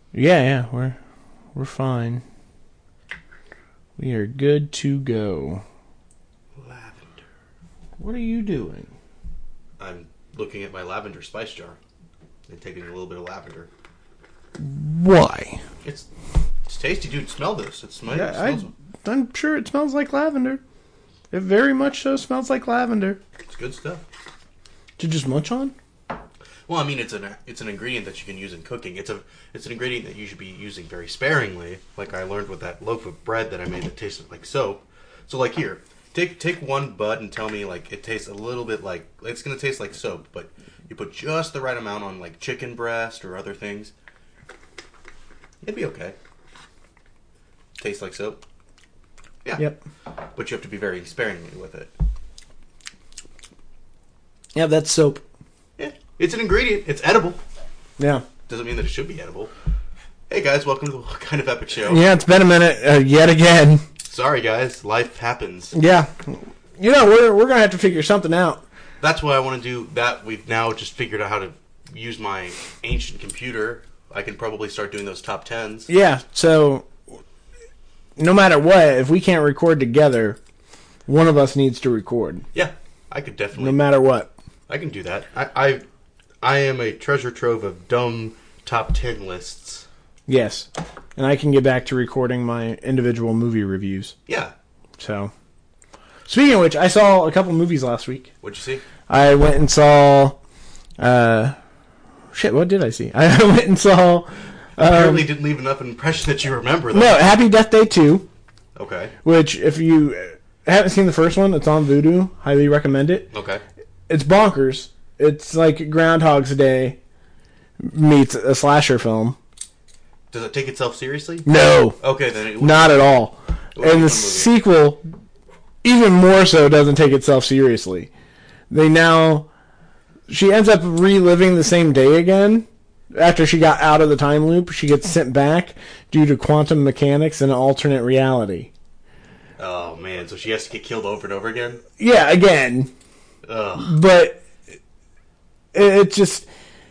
Yeah, we're fine. We are good to go. Lavender. What are you doing? I'm looking at my lavender spice jar and taking a little bit of lavender. Why? It's tasty, dude. Smell this. It smells. I'm sure it smells like lavender. It very much so smells like lavender. It's good stuff. To just munch on? Well, I mean, it's an ingredient that you can use in cooking. It's an ingredient that you should be using very sparingly. Like I learned with that loaf of bread that I made that tasted like soap. So, like here, take one bud and tell me like it tastes a little bit like it's gonna taste like soap, but you put just the right amount on like chicken breast or other things. It'd be okay. Tastes like soap. Yeah. Yep. But you have to be very sparingly with it. Yeah, that's soap. Yeah. It's an ingredient. It's edible. Yeah. Doesn't mean that it should be edible. Hey guys, welcome to the Kind of Epic Show. Yeah, it's been a minute yet again. Sorry guys, life happens. Yeah. You know, we're going to have to figure something out. That's why I want to do that. We've now just figured out how to use my ancient computer. I can probably start doing those top 10s. Yeah, so no matter what, if we can't record together, one of us needs to record. Yeah, I could definitely. No matter what. I can do that. I am a treasure trove of dumb top 10 lists. Yes. And I can get back to recording my individual movie reviews. Yeah. So, speaking of which, I saw a couple movies last week. What'd you see? I went and saw... what did I see? I went and saw... Apparently didn't leave enough impression that you remember, though. No, Happy Death Day 2. Okay. Which, if you haven't seen the first one, it's on Vudu. Highly recommend it. Okay. It's bonkers. It's like Groundhog's Day meets a slasher film. Does it take itself seriously? No. Okay, then it not at all. And the sequel, even more so, doesn't take itself seriously. She ends up reliving the same day again. After she got out of the time loop, she gets sent back due to quantum mechanics in an alternate reality. Oh, man. So she has to get killed over and over again? Yeah, again. Ugh. But it's just...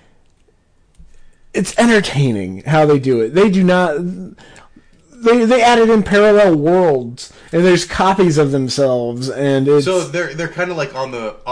It's entertaining how they do it. They do not... They added in parallel worlds, and there's copies of themselves, and it's... So they're kind of like on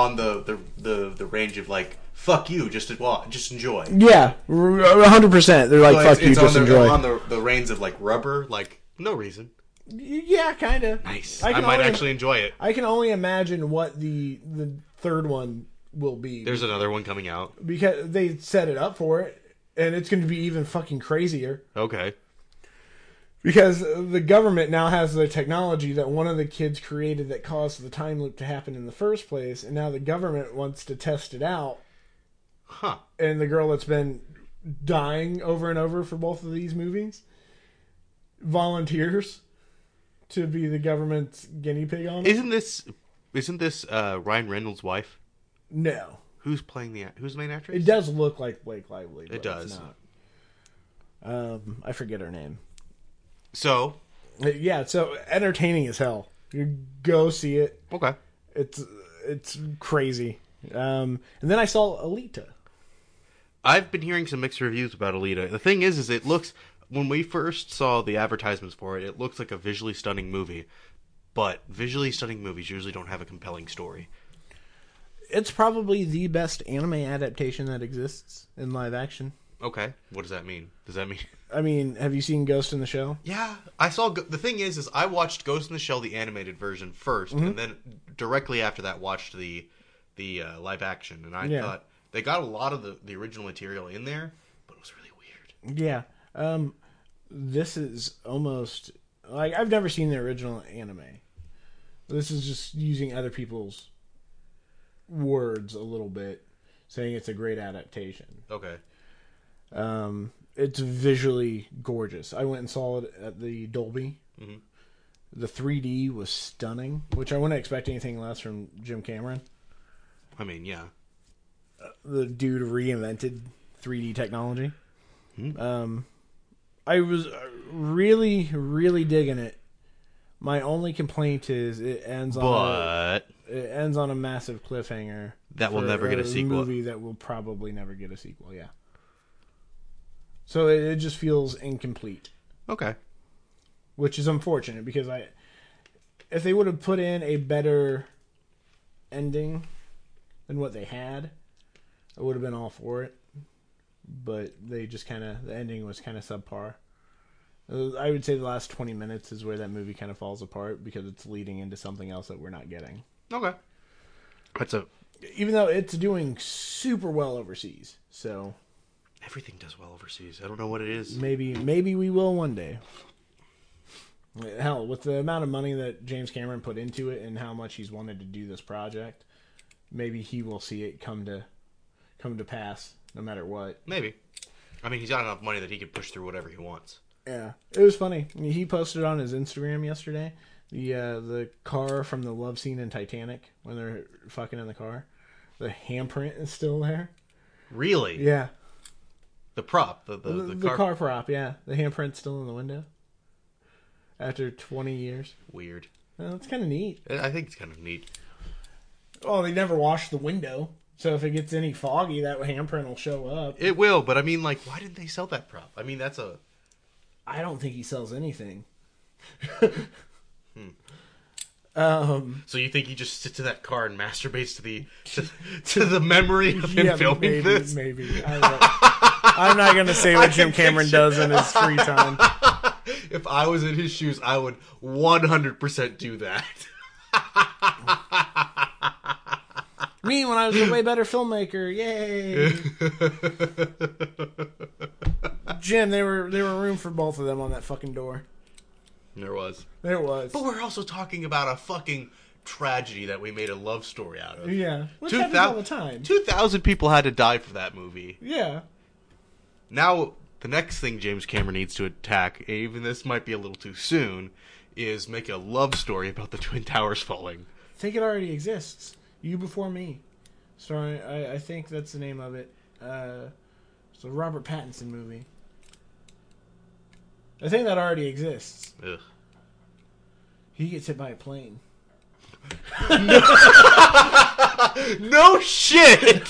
the range of like, fuck you, just enjoy. Yeah, 100%. They're like, fuck you, just enjoy. On the reins of like rubber, like no reason. Yeah, kind of. Nice. I might actually enjoy it. I can only imagine what the third one will be. There's another one coming out. Because they set it up for it, and it's going to be even fucking crazier. Okay. Because the government now has the technology that one of the kids created that caused the time loop to happen in the first place, and now the government wants to test it out. Huh. And the girl that's been dying over and over for both of these movies volunteers to be the government's guinea pig on it. Isn't this Ryan Reynolds' wife? No. Who's the main actress? It does look like Blake Lively. But it does. It's not. I forget her name. So? Yeah, so entertaining as hell. You go see it. Okay. It's crazy. And then I saw Alita. I've been hearing some mixed reviews about Alita. The thing is it looks... When we first saw the advertisements for it, it looks like a visually stunning movie. But visually stunning movies usually don't have a compelling story. It's probably the best anime adaptation that exists in live action. Okay. What does that mean? Does that mean... I mean, have you seen Ghost in the Shell? Yeah. I saw... The thing is I watched Ghost in the Shell, the animated version first, and then directly after that watched the live action. And I thought they got a lot of the original material in there, but it was really weird. Yeah. This is almost... Like, I've never seen the original anime. This is just using other people's words a little bit, saying it's a great adaptation. Okay. It's visually gorgeous. I went and saw it at the Dolby. Mm-hmm. The 3D was stunning, which I wouldn't expect anything less from Jim Cameron. I mean, yeah. The dude reinvented 3D technology. Mm-hmm. I was really, really digging it. My only complaint is it ends on a massive cliffhanger. That will never get a sequel. Movie that will probably never get a sequel. Yeah. So it just feels incomplete, Okay. which is unfortunate because if they would have put in a better ending than what they had, I would have been all for it. But they just the ending was kind of subpar. I would say the last 20 minutes is where that movie kind of falls apart because it's leading into something else that we're not getting. Okay. Even though it's doing super well overseas, so Everything does well overseas. I don't know what it is. maybe we will one day. Hell, with the amount of money that James Cameron put into it and how much he's wanted to do this project, maybe he will see it come to pass no matter what. Maybe. I mean, he's got enough money that he can push through whatever he wants. Yeah, it was funny. He posted on his Instagram yesterday the car from the love scene in Titanic when they're fucking in the car. The handprint is still there. Really? Yeah. The prop, the car prop. Yeah, the handprint's still in the window after 20 years. Weird. Well, it's kind of neat. I think it's kind of neat. Oh, they never washed the window, so if it gets any foggy, that handprint will show up. It will, but I mean, like, why didn't they sell that prop? I mean, that's a... I don't think he sells anything. So you think he just sits in that car and masturbates to the memory of him filming this? Maybe. I'm not going to say what Jim Cameron does in his free time. If I was in his shoes, I would 100% do that. Me, when I was a way better filmmaker, yay! Jim, there were room for both of them on that fucking door. There was. But we're also talking about a fucking tragedy that we made a love story out of. Yeah, which happens all the time. 2,000 people had to die for that movie. Yeah. Now, the next thing James Cameron needs to attack, even this might be a little too soon, is make a love story about the Twin Towers falling. I think it already exists. You Before Me. Starring, I think that's the name of it. It's a Robert Pattinson movie. I think that already exists. Ugh. He gets hit by a plane. No shit!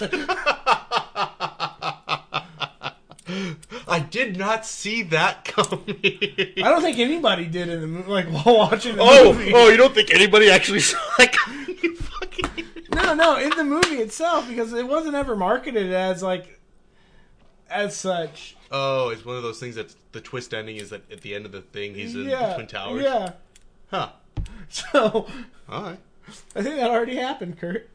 I did not see that coming. I don't think anybody did in the movie, like while watching the movie. Oh, you don't think anybody actually saw that coming? You fucking... No, in the movie itself, because it wasn't ever marketed as such. Oh, it's one of those things that the twist ending is that at the end of the thing he's in the Twin Towers? Yeah. Huh. So, alright. I think that already happened, Kurt.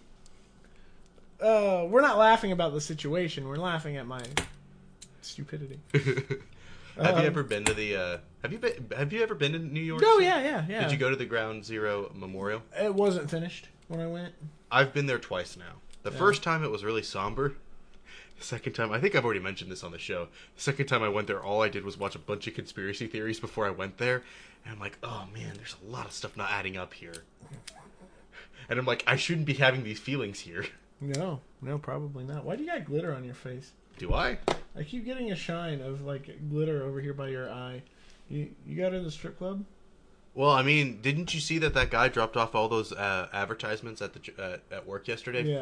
We're not laughing about the situation. We're laughing at my stupidity. Have you ever been to the have you ever been to New York? Oh, yeah. Did you go to the Ground Zero Memorial? It wasn't finished when I went. I've been there twice now. The first time it was really somber. The second time, I think I've already mentioned this on the show. The second time I went there, all I did was watch a bunch of conspiracy theories before I went there. And I'm like, oh man, there's a lot of stuff not adding up here. And I'm like, I shouldn't be having these feelings here. No, probably not. Why do you got glitter on your face? Do I? I keep getting a shine of glitter over here by your eye. You got in the strip club? Well, I mean, didn't you see that guy dropped off all those advertisements at the at work yesterday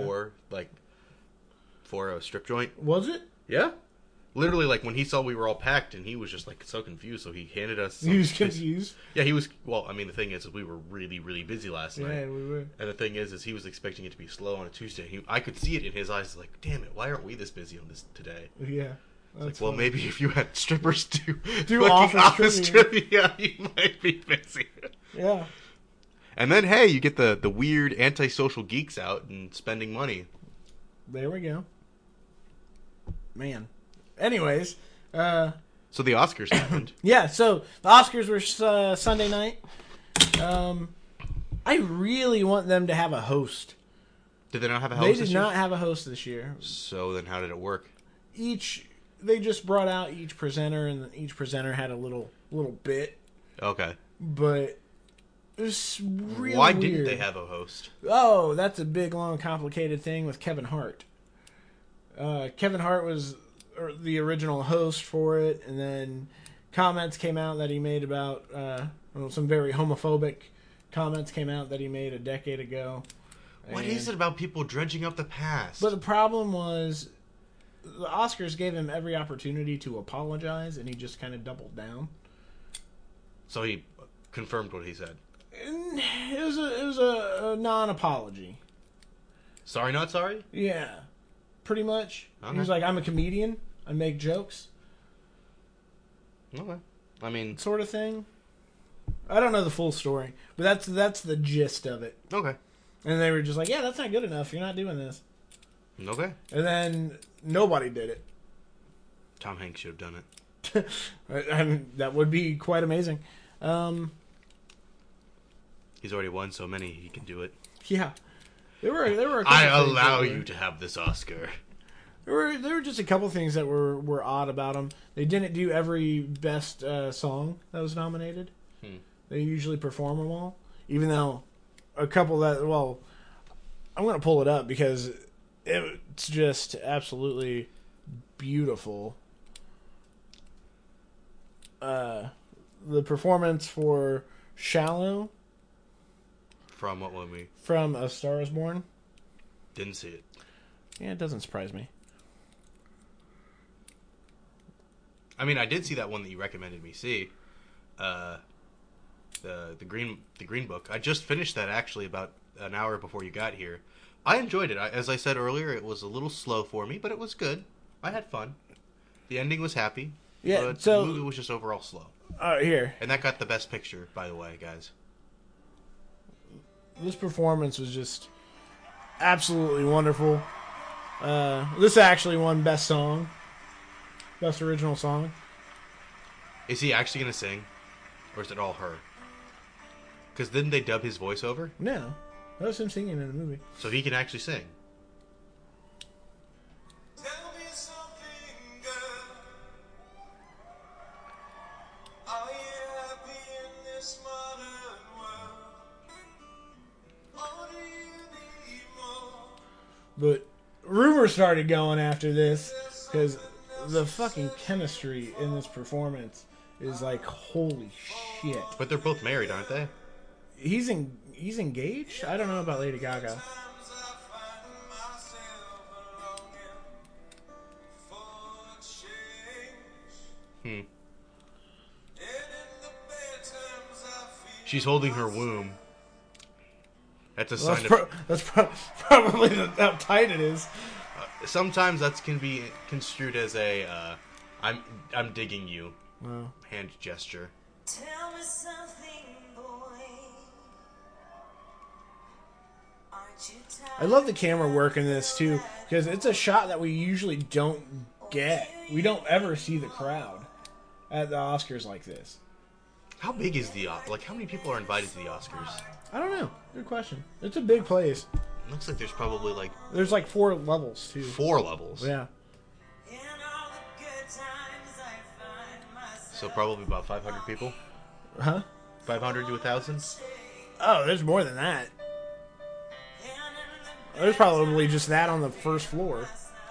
for a strip joint? Was it? Yeah. Literally, when he saw we were all packed, and he was just so confused, so he handed us. He was confused. Yeah, he was. Well, I mean, the thing is we were really, really busy last night. Yeah, we were. And the thing is he was expecting it to be slow on a Tuesday. I could see it in his eyes. Like, damn it, why aren't we this busy on this today? Yeah. It's well, maybe if you had strippers do office trivia, you might be busy. Yeah. And then, hey, you get the weird antisocial geeks out and spending money. There we go. Man. Anyways. So the Oscars happened. Yeah, so the Oscars were Sunday night. I really want them to have a host. Did they not have a host this year? They did not have a host this year. So then how did it work? They just brought out each presenter, and each presenter had a little bit. Okay. But it was really Why weird. didn't they have a host? Oh, that's a big, long, complicated thing with Kevin Hart. Kevin Hart was the original host for it, and then comments came out that he made about some very homophobic comments came out that he made a decade ago. What is it about people dredging up the past? But the problem was the Oscars gave him every opportunity to apologize, and he just kind of doubled down. So he confirmed what he said. And it was a non-apology. Sorry, not sorry? Yeah, pretty much. Okay. He was like, I'm a comedian. I make jokes. Okay. I mean... Sort of thing. I don't know the full story, but that's the gist of it. Okay. And they were just like, yeah, that's not good enough. You're not doing this. Okay. And then nobody did it. Tom Hanks should have done it. I mean, that would be quite amazing. He's already won so many, he can do it. Yeah. There were a couple I things allow that were- you to have this Oscar. There were just a couple things that were odd about them. They didn't do every best song that was nominated. They usually perform them all, even though a couple that I'm going to pull it up because it's just absolutely beautiful. The performance for "Shallow" From what movie? from "A Star Is Born." Didn't see it. Yeah, it doesn't surprise me. I mean, I did see that one that you recommended me see. The Green Book. I just finished that actually about an hour before you got here. I enjoyed it. As I said earlier, it was a little slow for me, but it was good. I had fun. The ending was happy. Yeah, but so- the movie was just overall slow. Here, And that got the best picture, by the way, guys. this performance was just absolutely wonderful. This actually won Best Song. Best Original Song. Is he actually going to sing? Or is it all her? Because didn't they dub his voice over? No. That was him singing in the movie. So he can actually sing. Tell me something, girl. Are you happy in this modern world? Or do you need more? But rumors started going after this because the fucking chemistry in this performance is like, holy shit. But they're both married, aren't they? He's engaged? I don't know about Lady Gaga. Times I find myself longing for change. And in the bad times I feel She's holding her womb. That's a Well, sign of... that's probably how tight it is. Sometimes that can be construed as a I'm digging you Wow. hand gesture. Tell me something, boy. Aren't you tired? I love the camera work in this too because it's a shot that we usually don't get. We don't ever see the crowd at the Oscars like this. How big is the like? How many people are invited to the Oscars? I don't know. Good question. It's a big place. Looks like there's probably like There's like 4 levels too. 4 levels. Yeah. In all the good times I find myself. So probably about 500 people. Huh? 500 to 1,000. Oh, there's more than that. There's probably just that on the first floor.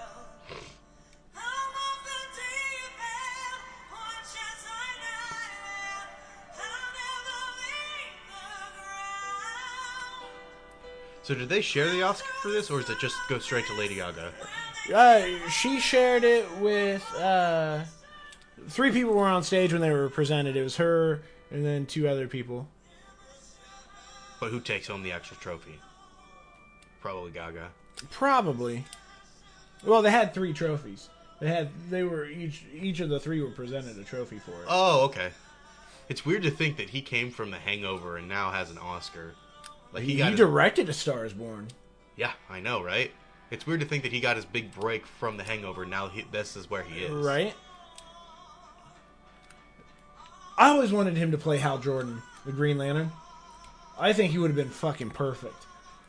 So did they share the Oscar for this, or does it just go straight to Lady Gaga? She shared it with 3 people were on stage when they were presented. It was her and then 2 other people. But who takes home the actual trophy? Probably Gaga. Probably. Well, they had 3 trophies. They were each of the 3 were presented a trophy for it. Oh, okay. It's weird to think that he came from The Hangover and now has an Oscar. Like He got his- directed A Star Is Born. Yeah, I know, right? It's weird to think that he got his big break from The Hangover. Now this is where he is. Right? I always wanted him to play Hal Jordan, the Green Lantern. I think he would have been fucking perfect.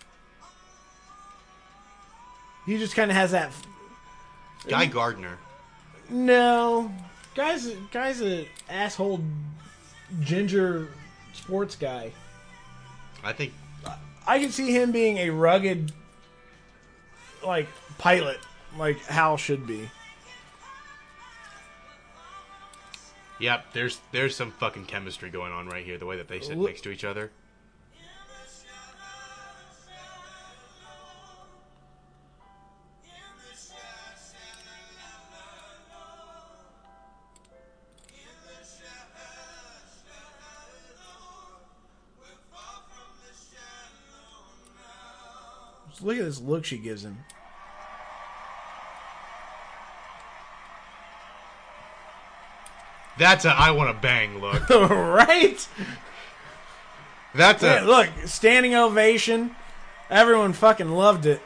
He just kind of has that. Guy Gardner. No, guy's an asshole ginger sports guy. I think I can see him being a rugged, like, pilot, like Hal should be. Yep, there's some fucking chemistry going on right here. The way that they sit next to each other. Just look at this look she gives him. That's a I want to bang look. Right? That's Yeah, a look, standing ovation. Everyone fucking loved it.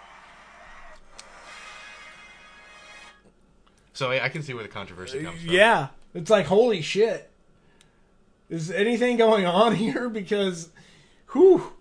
so I can see where the controversy comes from. Yeah. It's like, holy shit. Is anything going on here? Because, whew.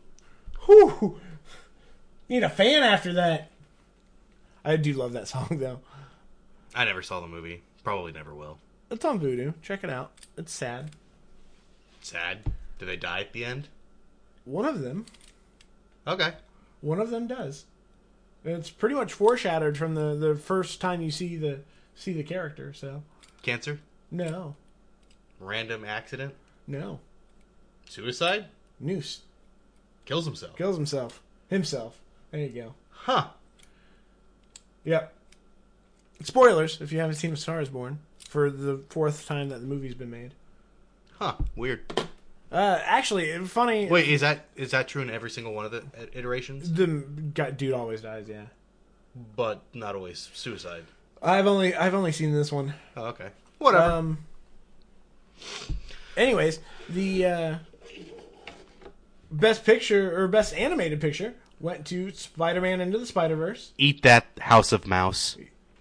Need a fan after that. I do love that song, though. I never saw the movie. Probably never will. It's on Vudu. Check it out. It's sad. Sad. Do they die at the end? One of them. Okay. One of them does. It's pretty much foreshadowed from the first time you see the character, so. Cancer? No. Random accident? No. Suicide? Noose. Kills himself. Kills himself. Himself. There you go. Huh. Yep. Spoilers, if you haven't seen A Star is Born, for the fourth time that the movie's been made. Huh. Weird. Actually, funny. Wait, is that true in every single one of the iterations? The dude always dies, yeah. But not always suicide. I've only seen this one. Oh, okay. Whatever. Anyways, the best picture or best animated picture went to Spider-Man Into the Spider-Verse. Eat that, House of Mouse.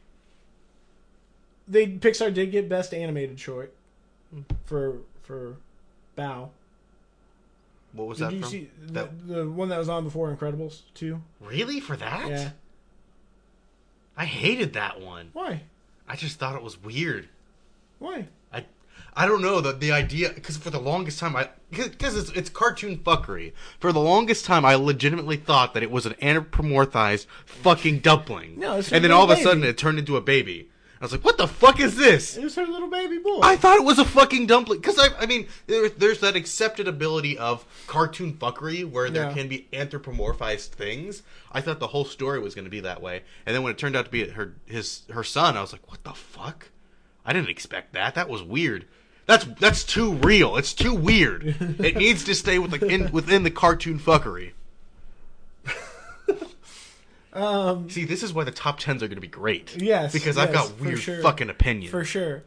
Pixar did get best animated short for Bow. What was Did that you from? see That- the one that was on before Incredibles 2? Really? For that? Yeah. I hated that one. Why? I just thought it was weird. Why? I don't know the idea because for the longest time because it's cartoon fuckery. For the longest time, I legitimately thought that it was an anthropomorphized fucking dumpling. No, it's and then a all of a baby. sudden it turned into a baby. I was like, "What the fuck is this?" It was her little baby boy. I thought it was a fucking dumpling because I mean, there's that accepted ability of cartoon fuckery where there Yeah. can be anthropomorphized things. I thought the whole story was going to be that way, and then when it turned out to be her son, I was like, "What the fuck?" I didn't expect that. That was weird. That's too real. It's too weird. It needs to stay within the cartoon fuckery. See, this is why the top 10s are going to be great. Yes, because I've yes, got for weird sure. fucking opinions. For sure.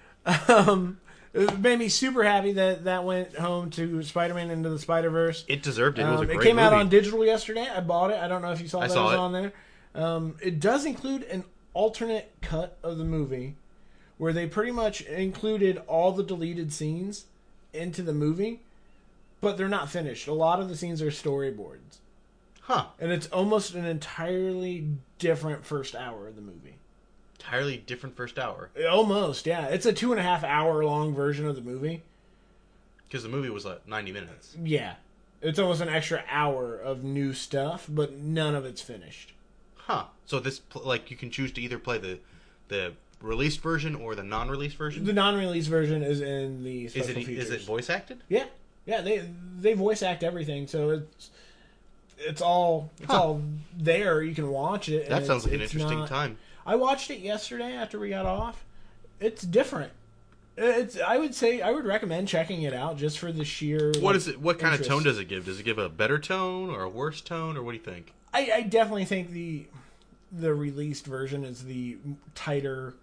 It made me super happy that went home to Spider-Man Into the Spider-Verse. It deserved it. It was a great It came out movie. on digital yesterday. I bought it. I don't know if you saw I that saw was it. on there. It does include an alternate cut of the movie where they pretty much included all the deleted scenes into the movie, but they're not finished. A lot of the scenes are storyboards. Huh. And it's almost an entirely different first hour of the movie. Entirely different first hour. Almost, yeah. It's a 2.5 hour long version of the movie. Because the movie was like 90 minutes. Yeah. It's almost an extra hour of new stuff, but none of it's finished. Huh. So this, like, you can choose to either play the released version or the non-released version? The non-release version is in the Is special features. it voice acted? Yeah. Yeah, they voice act everything, so it's all there. You can watch it. That and sounds like an it's interesting not- time. I watched it yesterday after we got off. It's different. I would recommend checking it out just for the sheer. What is it? What kind of interest. tone does it give? Does it give a better tone or a worse tone, or what do you think? I definitely think the released version is the tighter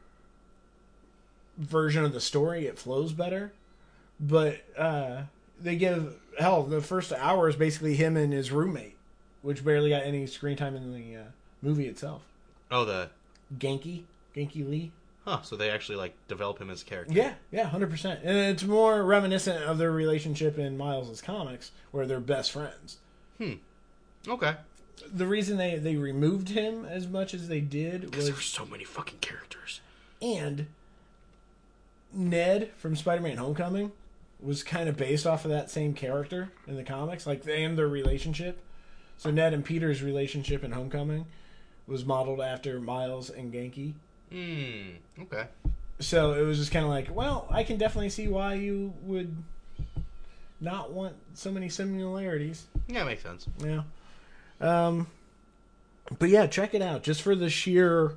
version of the story. It flows better, but they give the first hour is basically him and his roommate, which barely got any screen time in the movie itself. Oh, the Genki Lee. so they actually like develop him as a character. Yeah, 100%. And it's more reminiscent of their relationship in Miles' comics, where they're best friends. Okay. The reason they removed him as much as they did Because there were was, so many fucking characters. and Ned from Spider-Man Homecoming was kind of based off of that same character in the comics, like, and their relationship. So Ned and Peter's relationship in Homecoming was modeled after Miles and Genki. Okay. So it was just kind of like, well, I can definitely see why you would not want so many similarities. Yeah, makes sense. Yeah. But yeah, check it out just for the sheer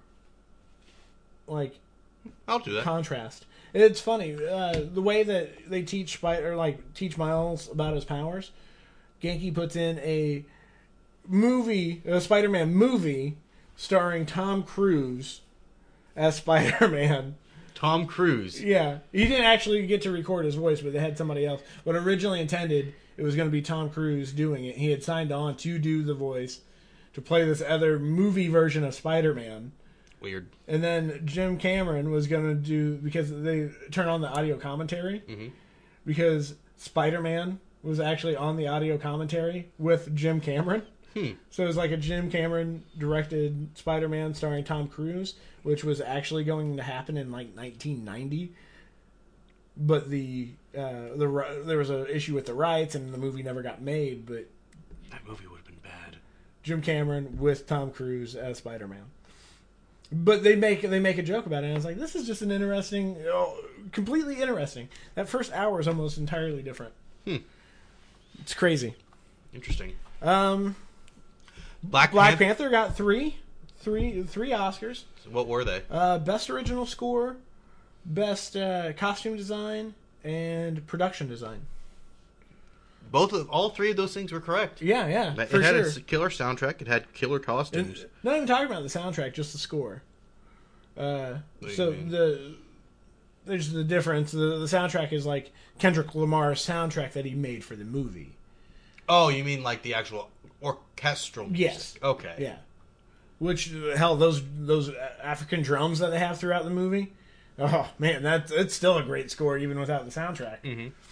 like I'll do that. contrast. It's funny the way that they teach Miles about his powers. Genki puts in a movie, a Spider-Man movie, starring Tom Cruise as Spider-Man. Tom Cruise. Yeah, he didn't actually get to record his voice, but they had somebody else. But originally intended, it was going to be Tom Cruise doing it. He had signed on to do the voice, to play this other movie version of Spider-Man. Weird. And then Jim Cameron was going to do, because they turn on the audio commentary, because Spider-Man was actually on the audio commentary with Jim Cameron. So it was like a Jim Cameron directed Spider-Man starring Tom Cruise, which was actually going to happen in like 1990. But there was an issue with the rights, and the movie never got made. But That movie would have been bad. Jim Cameron with Tom Cruise as Spider-Man. But they make a joke about it, and I was like, this is just an interesting, completely interesting. That first hour is almost entirely different. It's crazy. Interesting. Black Panther got three Oscars. What were they? Best original score, best costume design, and production design. All three of those things were correct. Yeah, It for had sure. a killer soundtrack. It had killer costumes. And not even talking about the soundtrack, just the score. do you So mean? there's the difference. The soundtrack is like Kendrick Lamar's soundtrack that he made for the movie. Oh, you mean like the actual orchestral music? Yes. Okay. Yeah. Which, hell, those African drums that they have throughout the movie. Oh man, it's still a great score even without the soundtrack.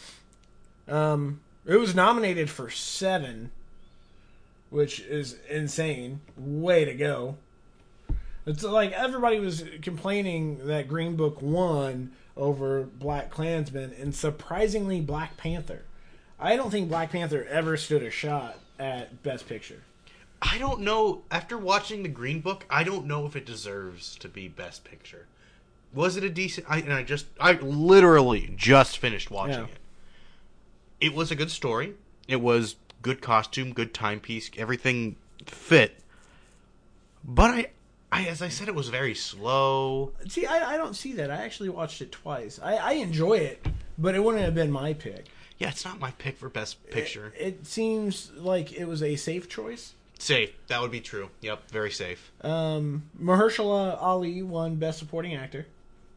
It was nominated for 7, which is insane. Way to go. It's like everybody was complaining that Green Book won over Black Klansman, and surprisingly Black Panther. I don't think Black Panther ever stood a shot at Best Picture. I don't know. After watching the Green Book, I don't know if it deserves to be Best Picture. Was it a decent? I literally just finished watching it. It was a good story. It was good costume, good timepiece. Everything fit. But as I said, it was very slow. See, I don't see that. I actually watched it twice. I enjoy it, but it wouldn't have been my pick. Yeah, it's not my pick for Best Picture. It seems like it was a safe choice. Safe. That would be true. Yep, very safe. Mahershala Ali won Best Supporting Actor.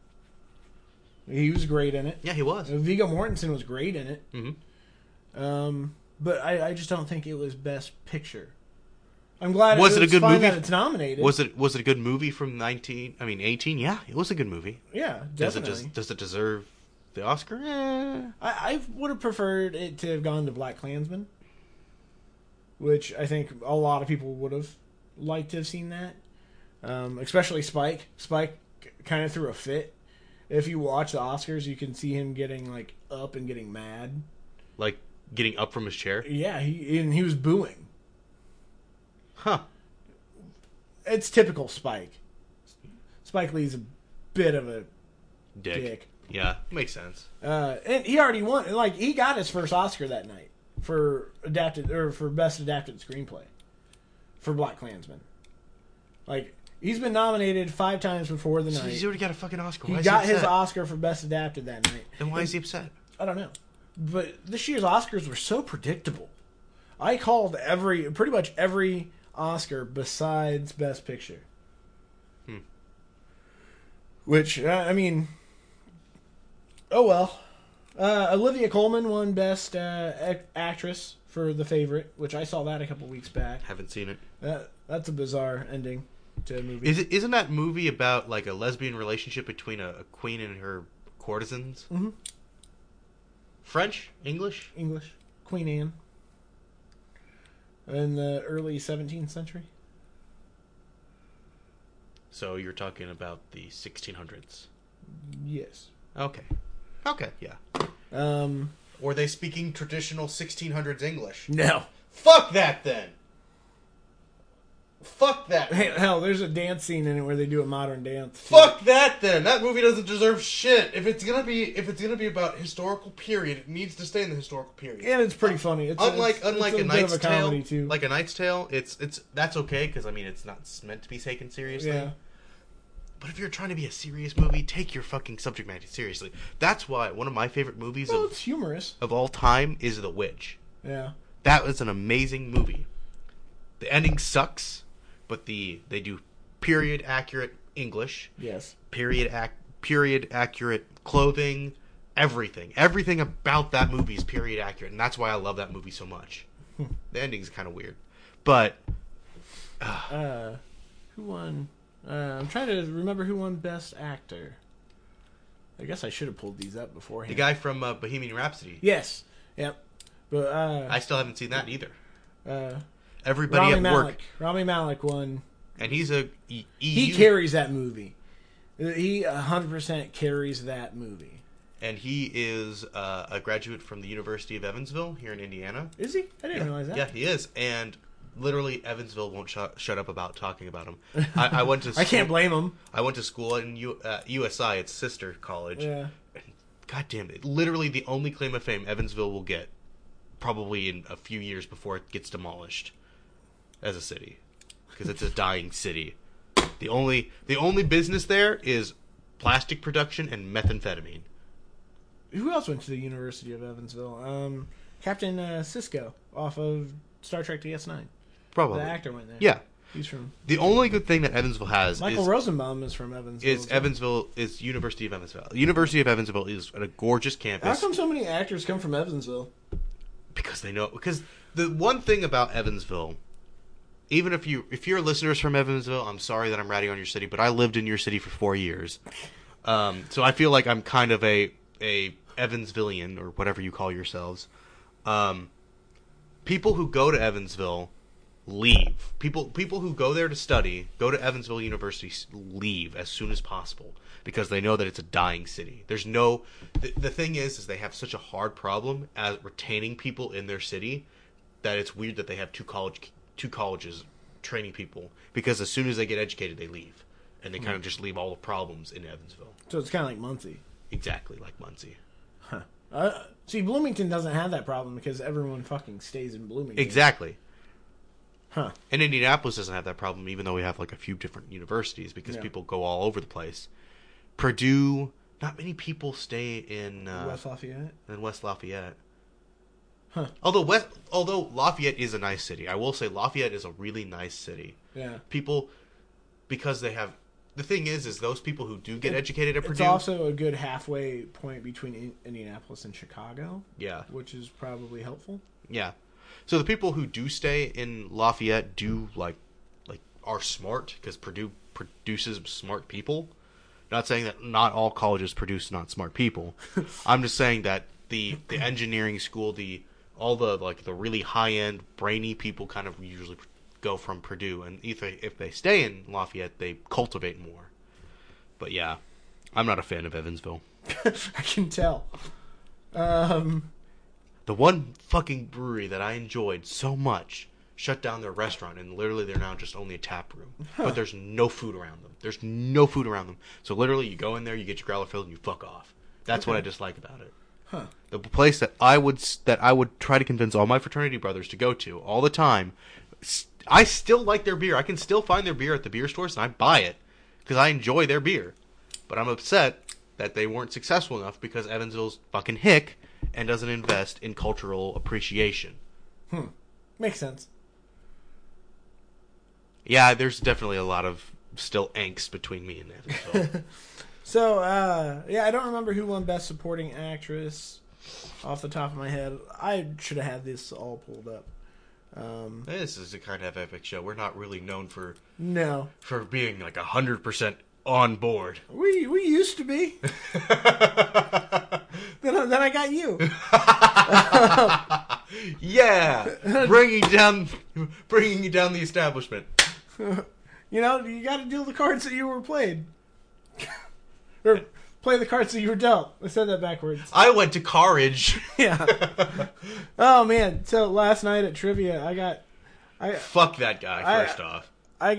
He was great in it. Yeah, he was. Viggo Mortensen was great in it. Mm-hmm. But I just don't think it was Best Picture. I'm glad Was it a good fine movie? that it's nominated. Was it a good movie from 18? Yeah, it was a good movie. Yeah, definitely. Does it deserve the Oscar? I would have preferred it to have gone to Black Klansman, which I think a lot of people would have liked to have seen that. Especially Spike. Spike kind of threw a fit. If you watch the Oscars, you can see him getting like up and getting mad. Like getting up from his chair? Yeah, he was booing. Huh. It's typical Spike. Spike Lee's a bit of a dick. Yeah, makes sense. And he already won. Like, he got his first Oscar that night for best adapted screenplay for Black Klansman. Like, he's been nominated 5 times before the So night. he's already got a fucking Oscar. He Why is got his upset? Oscar for best adapted that night. Then why is he upset? I don't know. But this year's Oscars were so predictable. I called pretty much every Oscar besides Best Picture. Which, I mean, oh well. Olivia Colman won Best Actress for The Favorite, which I saw that a couple weeks back. Haven't seen it. That's a bizarre ending to a movie. Isn't that movie about like a lesbian relationship between a queen and her courtesans? Mm-hmm. French? English? English. Queen Anne. In the early 17th century. So you're talking about the 1600s? Yes. Okay, yeah. Um, Were they speaking traditional 1600s English? no. Fuck that then! Fuck that! Hell, there's a dance scene in it where they do a modern dance. Fuck that then! That movie doesn't deserve shit. If it's gonna be about historical period, it needs to stay in the historical period. And it's pretty funny. Unlike it's a bit Knight's of a comedy Tale, too. like a Knight's Tale, it's that's okay because I mean it's not meant to be taken seriously. Yeah. But if you're trying to be a serious movie, take your fucking subject matter seriously. That's why one of my favorite movies Well, it's humorous. of all time is The Witch. Yeah. That was an amazing movie. The ending sucks, but they do period accurate English, Yes. period accurate clothing, everything about that movie is period accurate, and that's why I love that movie so much. The ending's kind of weird, but Who won? I'm trying to remember who won Best Actor. I guess I should have pulled these up beforehand. the guy from Bohemian Rhapsody, Yes. Yep. But I still haven't seen that either. uh, Everybody Rami at work, Malek. Rami Malek won. and he's a He carries that movie. He 100% carries that movie. and he is a graduate from the University of Evansville here in Indiana. Is he? I didn't realize that. Yeah, he is, and literally Evansville won't shut up about talking about him. I went to I can't blame him. I went to school in USI, its sister college. Yeah. God damn it! Literally the only claim of fame Evansville will get, probably in a few years before it gets demolished, as a city, because it's a dying city. The only business there is plastic production and methamphetamine. Who else went to the University of Evansville? Captain Sisko off of Star Trek DS9. Probably. The actor went there. Yeah. He's from... The only good thing that Evansville has Michael is Rosenbaum is from Evansville. is Evansville is University of Evansville. University of Evansville is a gorgeous How campus come so many actors come from Evansville? because the one thing about Evansville, even if you're listeners from Evansville, I'm sorry that I'm ratting on your city, but I lived in your city for 4 years, so I feel like I'm kind of a Evansvillian or whatever you call yourselves. People who go to Evansville leave. People who go there to study, go to Evansville University, leave as soon as possible because they know that it's a dying city. There's no the thing is they have such a hard problem at retaining people in their city that it's weird that they have two colleges training people, because as soon as they get educated they leave and they kind of just leave all the problems in Evansville. So it's kind of like Muncie. Exactly like Muncie. See, Bloomington doesn't have that problem because everyone fucking stays in Bloomington. Exactly. Huh. And Indianapolis doesn't have that problem, even though we have like a few different universities, because people go all over the place. Purdue, not many people stay in West Lafayette. Huh. Although Lafayette is a nice city, I will say Lafayette is a really nice city. Yeah. People, because they have. The thing is those people who do get educated at Purdue. It's also a good halfway point between Indianapolis and Chicago. Yeah. Which is probably helpful. Yeah. So the people who do stay in Lafayette do like are smart, because Purdue produces smart people. Not saying that not all colleges produce not smart people. I'm just saying that the engineering school, all the really high end brainy people kind of usually go from Purdue, and if they stay in Lafayette, they cultivate more. But yeah, I'm not a fan of Evansville. I can tell. The one fucking brewery that I enjoyed so much shut down their restaurant, and literally they're now just only a tap room. But there's no food around them. So literally you go in there, you get your growler filled, and you fuck off. That's what I dislike about it. Huh. The place that I would try to convince all my fraternity brothers to go to all the time. I still like their beer. I can still find their beer at the beer stores, and I buy it because I enjoy their beer. But I'm upset that they weren't successful enough because Evansville's fucking hick and doesn't invest in cultural appreciation. Makes sense. Yeah, there's definitely a lot of still angst between me and Evansville. So, I don't remember who won Best Supporting Actress off the top of my head. I should have had this all pulled up. This is a kind of epic show. We're not really known for being like 100% on board. We used to be. Then I got you. Yeah, bringing you down the establishment. You got to deal the cards that you were played, or play the cards that you were dealt. I said that backwards. I went to college. Yeah. Oh man! So last night at trivia, fuck that guy. First off, I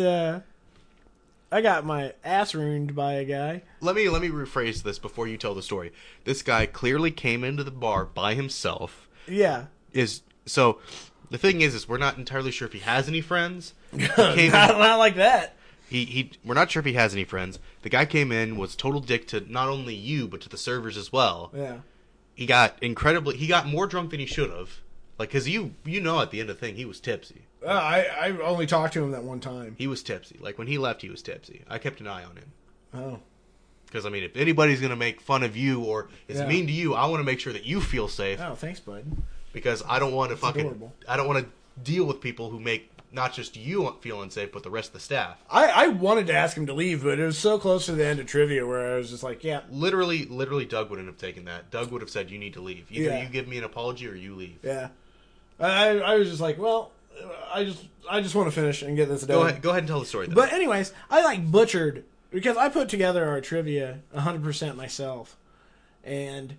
got my ass ruined by a guy. Let me rephrase this before you tell the story. This guy clearly came into the bar by himself. Yeah. So the thing is we're not entirely sure if he has any friends. Not like that. We're not sure if he has any friends. The guy came in, was total dick to not only you but to the servers as well. Yeah. He got more drunk than he should have. Like, because you know at the end of the thing, he was tipsy. I only talked to him that one time. He was tipsy. Like, when he left, he was tipsy. I kept an eye on him. Oh. Because, I mean, if anybody's going to make fun of you or is Yeah. mean to you, I want to make sure that you feel safe. Oh, thanks, bud. Because I don't want to adorable. I don't want to deal with people who make not just you feel unsafe, but the rest of the staff. I wanted to ask him to leave, but it was so close to the end of trivia where I was just like, yeah. Literally, Doug wouldn't have taken that. Doug would have said, you need to leave. Either Yeah. you give me an apology or you leave. Yeah. I was just like, well, I just want to finish and get this done. Go ahead and tell the story, then. But anyways, I like butchered because I put together our trivia 100% myself, and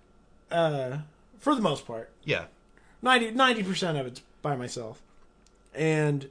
for the most part, yeah. 90% of it's by myself, and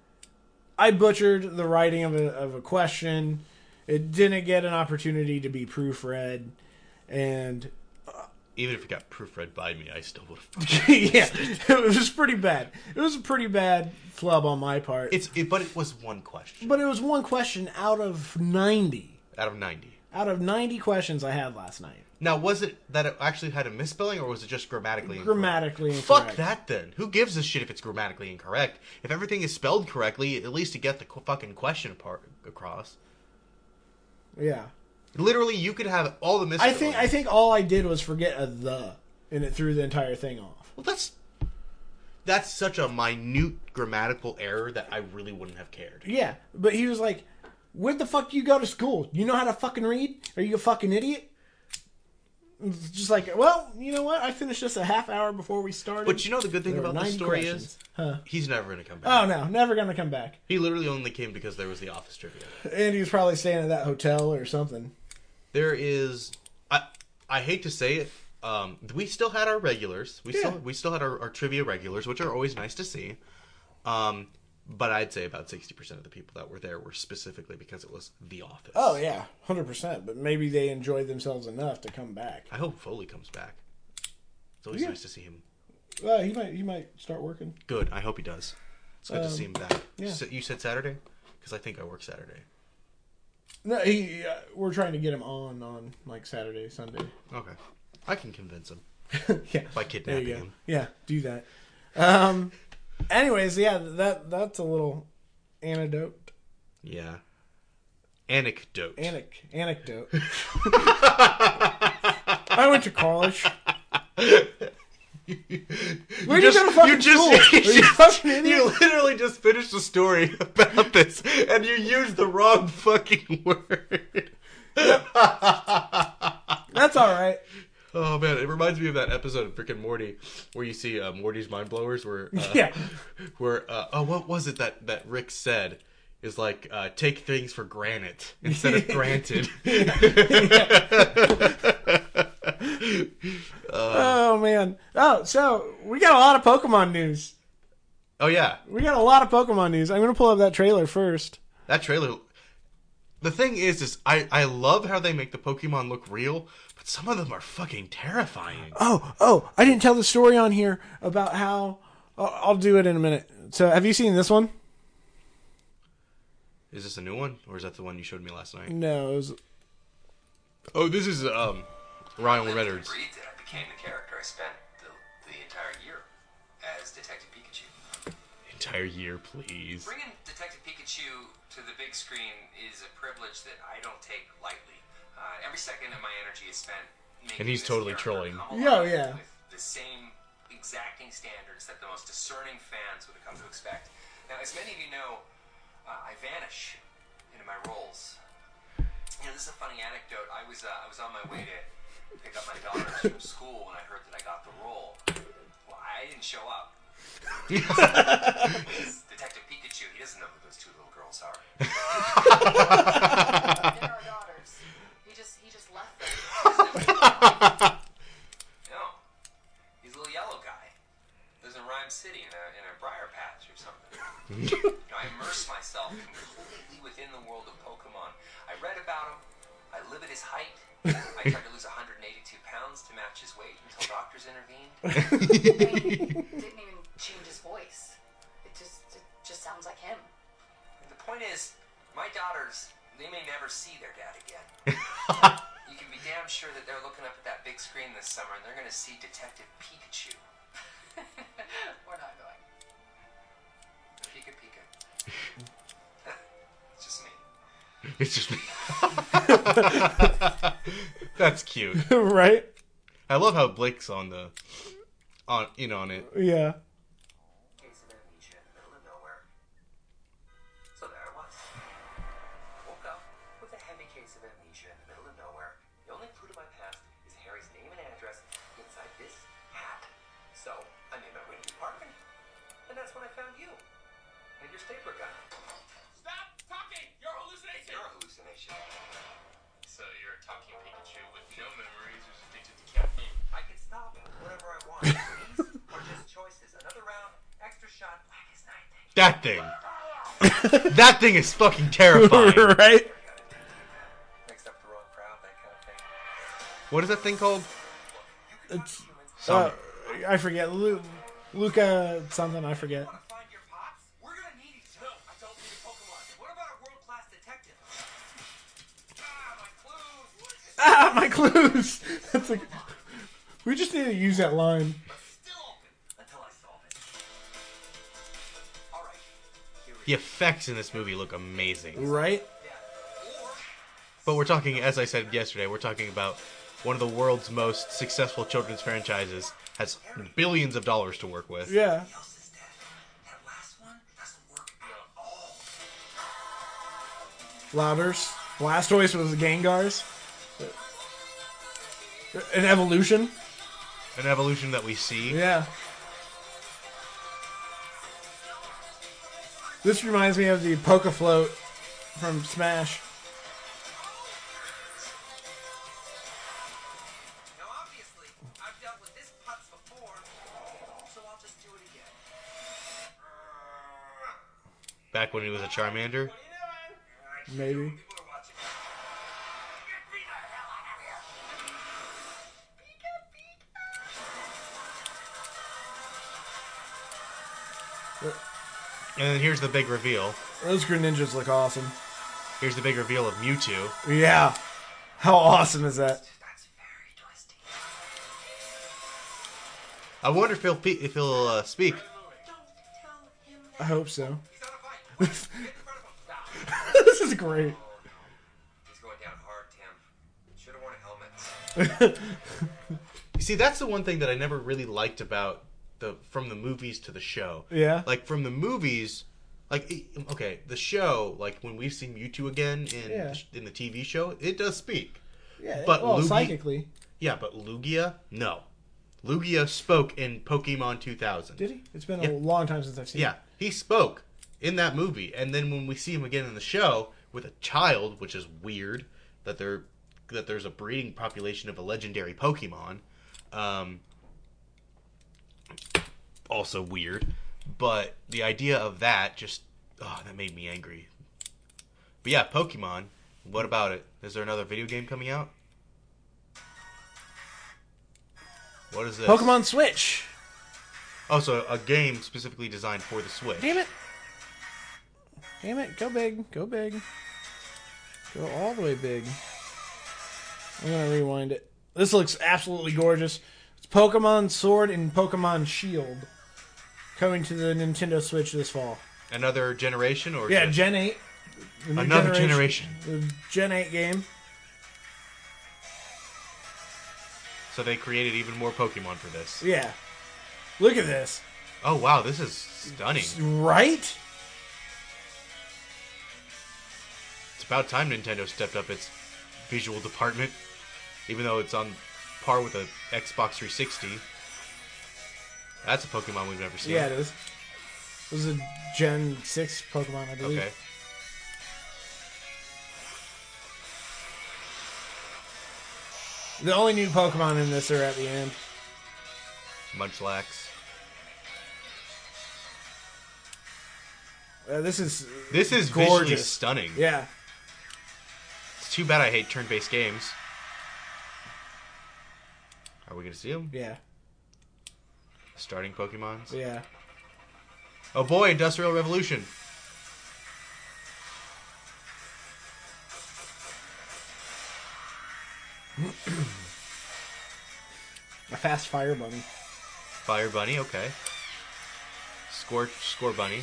I butchered the writing of a question. It didn't get an opportunity to be proofread, and Even if it got proofread by me, I still would have. yeah, it was pretty bad. It was a pretty bad flub on my part. But it was one question But it was one question out of 90. out of 90. Out of 90 questions I had last night. Now, was it that it actually had a misspelling, or was it just grammatically incorrect? Grammatically incorrect. Fuck that, then. Who gives a shit if it's grammatically incorrect? If everything is spelled correctly, at least to get the fucking question part across. Yeah. Literally, you could have all the misspellings. I think all I did was forget a the, and it threw the entire thing off. Well, that's such a minute grammatical error that I really wouldn't have cared. Yeah, but he was like, where the fuck do you go to school? You know how to fucking read? Are you a fucking idiot? It's just like, well, you know what? I finished this a half hour before we started. But you know the good thing There were about this 90 story questions. is, Huh. he's never going to come back. Oh, no, never gonna come back. He literally only came because there was the office trivia. And he was probably staying at that hotel or something. There is, I hate to say it, we still had our regulars. We still had our trivia regulars, which are always nice to see. But I'd say about 60% of the people that were there were specifically because it was The Office. Oh, yeah, 100%. But maybe they enjoyed themselves enough to come back. I hope Foley comes back. It's always Yeah. nice to see him. He might start working. Good. I hope he does. It's good to see him back. yeah. You said Saturday? Because I think I work Saturday. No, we're trying to get him on like Saturday, Sunday. Okay. I can convince him Yeah, by there kidnapping you go. him. Yeah, do that. Anyways, yeah, that's a little anecdote. Yeah. Anecdote. Anecdote. I went to college. Where did you go to fucking school? Are you fucking idiot? You literally just finished a story about this, and you used the wrong fucking word. That's all right. Oh man, it reminds me of that episode of Rick and Morty where you see Morty's mind blowers. Where Yeah. where what was it that Rick said? Is like take things for granted instead of granted. Oh man. Oh, so we got a lot of Pokemon news. Oh yeah, We got a lot of Pokemon news. I'm gonna pull up that trailer first. that trailer. The thing is I love how they make the Pokemon look real, but some of them are fucking terrifying. Oh, I didn't tell the story on here about how. I'll do it in a minute. So, have you seen this one? Is this a new one, or is that the one you showed me last night? No, it was. Oh, this is Ryan Reynolds. Breed that I became the character. I spent the entire year as Detective Pikachu. Entire year, please. Bringing Detective Pikachu to the big screen is a privilege that I don't take lightly. Every second of my energy is spent making And he's this totally character trolling. come Yeah, alive yeah. with the same exacting standards that the most discerning fans would have come to expect. Now, as many of you know, I vanish into my roles. You know, this is a funny anecdote. I was on my way to pick up my daughters from school when I heard that I got the role. Well, I didn't show up. It's Detective Pikachu. He doesn't know who those two little girls are. They're our daughters. He just left them. No, he's a little yellow guy. Lives in Rhyme City in a briar patch or something. I immerse myself completely within the world of Pokemon. I read about him. I live at his height. I tried to lose 182 pounds to match his weight until doctors intervened. Didn't even change his voice. It just sounds like him. And the point is, my daughters, they may never see their dad again. You can be damn sure that they're looking up at that big screen this summer and they're going to see Detective Pikachu. We're not going. Pika Pika. It's just me. It's just me. That's cute. Right? I love how Blake's on it. Yeah. Case of amnesia in the middle of nowhere. So there I was. Woke up with a heavy case of amnesia in the middle of nowhere. The only clue to my past is Harry's name and address inside this hat. So I made my way to the apartment, and that's when I found you and your stapler gun. Stop talking! Your hallucination! Your hallucination. So you're a talking Pikachu with no memories who's addicted to caffeine. I can stop whenever I want. These are just choices. Another round, extra shot, black as night. That thing. That thing is fucking terrifying. Right? Mixed up the wrong crowd, that kind of thing. What is that thing called? It's, Some- I forget. Luca something, I forget. Want to find your pops? We're gonna need each other. No, I don't need a Pokemon. What about a world-class detective? My clues. Ah, my clues! That's like, we just need to use that line. But still open until I solve it. All right. Here we The effects in this movie look amazing. Right? go. Or But we're talking, as I said yesterday, we're talking about one of the world's most successful children's franchises. Has billions of dollars to work with. Yeah. else is dead. That last one doesn't work at all. Louders. Blastoise was Gengars. An evolution. An evolution that we see. Yeah. This reminds me of the Poke-Float from Smash. Now, obviously, I've dealt with this putz before, so I'll just do it again. Back when he was a Charmander. Maybe. People are watching. Get me the hell out of here! And then here's the big reveal. Those Greninjas look awesome. Here's the big reveal of Mewtwo. Yeah. How awesome is that? That's very twisty. I wonder if he'll speak. Don't tell him I hope so. he's on a bike. Get in front of him. This is great. He's going down hard, Tim. Should have worn a helmet. You see, that's the one thing that I never really liked about from the movies to the show. Yeah. Like from the movies, okay, the show, like when we see Mewtwo again in the TV show, it does speak. Yeah, But well, Lugia- psychically. Yeah, but Lugia, no. Lugia spoke in Pokemon 2000. Did he? It's been Yeah. a long time since I've seen Yeah, he spoke in that movie, and then when we see him again in the show with a child, which is weird that there's a breeding population of a legendary Pokemon, also weird. But the idea of that that made me angry. But yeah, Pokemon. What about it? Is there another video game coming out? What is this? Pokemon Switch. Oh, so a game specifically designed for the Switch. Damn it. Damn it. Go big. Go big. Go all the way big. I'm going to rewind it. This looks absolutely gorgeous. It's Pokemon Sword and Pokemon Shield coming to the Nintendo Switch this fall. Another generation, or Yeah, just- Gen 8. The new another generation. The Gen 8 game. So they created even more Pokemon for this. Yeah. Look at this. Oh wow, this is stunning. Right? It's about time Nintendo stepped up its visual department, even though it's on par with the Xbox 360. That's a Pokemon we've never seen. Yeah, it is. This is a Gen 6 Pokemon, I believe. Okay. The only new Pokemon in this are at the end. Munchlax. This is Visually gorgeous. stunning. Yeah. It's too bad I hate turn-based games. Are we gonna see them? Yeah. Starting Pokemons? Yeah. Oh boy, Industrial Revolution. A fast fire bunny. Fire Bunny, okay. Score Bunny.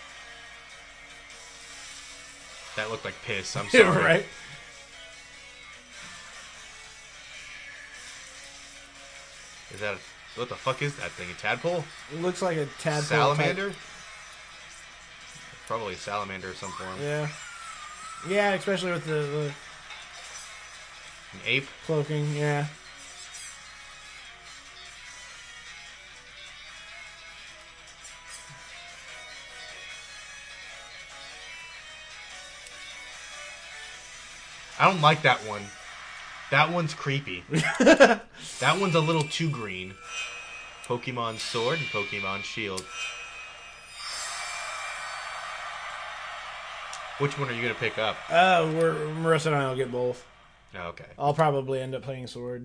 That looked like piss. I'm sorry. Right? Is that what the fuck is that thing? A tadpole? It looks like a tadpole. Salamander? type- Probably a salamander of some form. Yeah. Yeah, especially with the An ape? cloaking. Yeah. I don't like that one. That one's creepy. That one's a little too green. Pokemon Sword and Pokemon Shield. Which one are you going to pick up? Marissa and I will get both. Oh, okay. I'll probably end up playing Sword.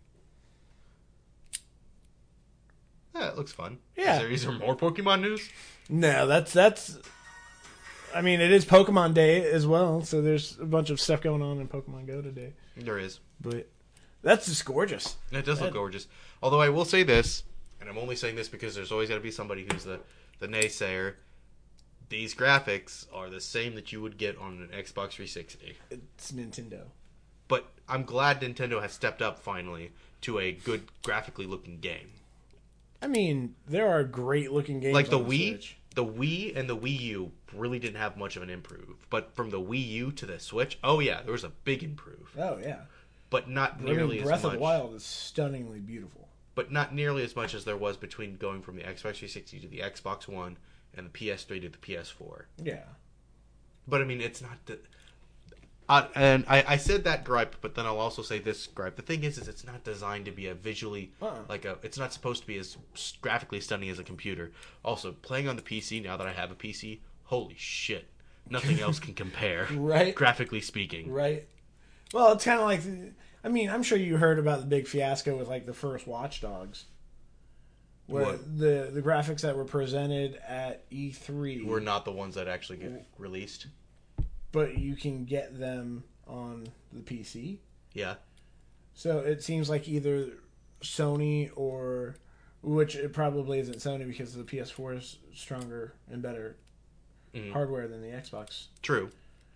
Yeah, it looks fun. Yeah. Is there more Pokemon news? No, that's. I mean, it is Pokemon Day as well, so there's a bunch of stuff going on in Pokemon Go today. There is. But that's just gorgeous. It does look gorgeous. Although I will say this, and I'm only saying this because there's always got to be somebody who's the naysayer. These graphics are the same that you would get on an Xbox 360. It's Nintendo. But I'm glad Nintendo has stepped up finally to a good graphically looking game. I mean, there are great looking games Like the on Wii, Switch. the Wii and the Wii U really didn't have much of an improve. But from the Wii U to the Switch, oh yeah, there was a big improve. Oh yeah. But not I nearly mean, Breath as much. of the Wild is stunningly beautiful. But not nearly as much as there was between going from the Xbox 360 to the Xbox One and the PS3 to the PS4. Yeah. But I mean, it's not. And I said that gripe, but then I'll also say this gripe. The thing is it's not designed to be a visually It's not supposed to be as graphically stunning as a computer. Also, playing on the PC now that I have a PC, holy shit, nothing else can compare. Right. Graphically speaking. Right. Well, it's kind of like. I mean, I'm sure you heard about the big fiasco with like the first Watch Dogs. Where What? the graphics that were presented at E3 We're not the ones that actually get released. but you can get them on the PC. Yeah. So it seems like either Sony or, which it probably isn't Sony because the PS4 is stronger and better hardware than the Xbox. True.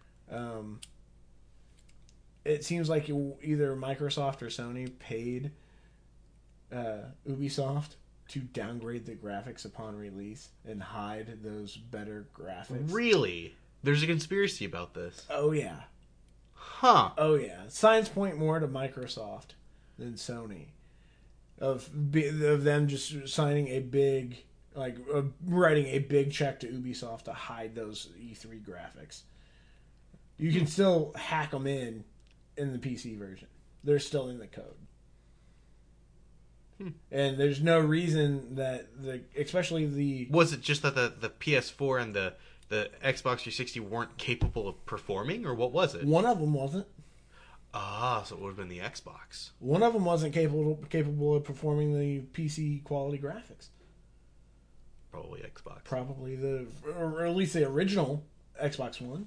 It seems like either Microsoft or Sony paid Ubisoft to downgrade the graphics upon release and hide those better graphics. Really? There's a conspiracy about this. Oh yeah. Huh. Oh yeah. Signs point more to Microsoft than Sony. Of them just signing a big, writing a big check to Ubisoft to hide those E3 graphics. You can still hack them in the PC version. They're still in the code. And there's no reason that especially the Was it just that the PS4 and the Xbox 360 weren't capable of performing, or what was it? one of them wasn't. Ah, so it would have been the Xbox. One of them wasn't capable of performing the PC quality graphics. Probably Xbox. Probably or at least the original Xbox One.